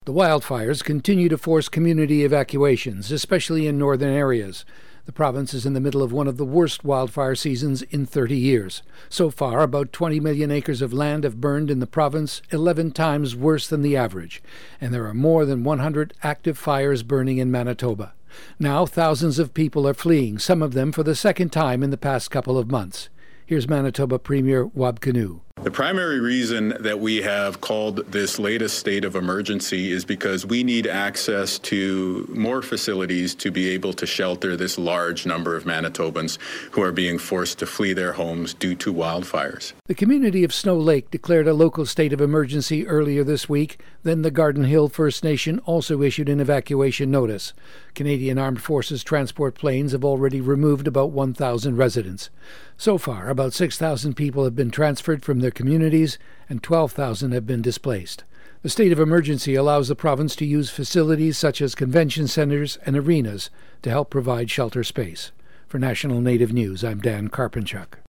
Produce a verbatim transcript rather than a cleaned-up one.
The wildfires continue to force community evacuations, especially in northern areas. The province is in the middle of one of the worst wildfire seasons in thirty years. So far, about twenty million acres of land have burned in the province, eleven times worse than the average. And there are more than one hundred active fires burning in Manitoba. Now, thousands of people are fleeing, some of them for the second time in the past couple of months. Here's Manitoba Premier Wab Kinew. The primary reason that we have called this latest state of emergency is because we need access to more facilities to be able to shelter this large number of Manitobans who are being forced to flee their homes due to wildfires. The community of Snow Lake declared a local state of emergency earlier this week. Then the Garden Hill First Nation also issued an evacuation notice. Canadian Armed Forces transport planes have already removed about one thousand residents. So far, about six thousand people have been transferred from their communities and twelve thousand have been displaced. The state of emergency allows the province to use facilities such as convention centers and arenas to help provide shelter space. For National Native News, I'm Dan Karpenchuk.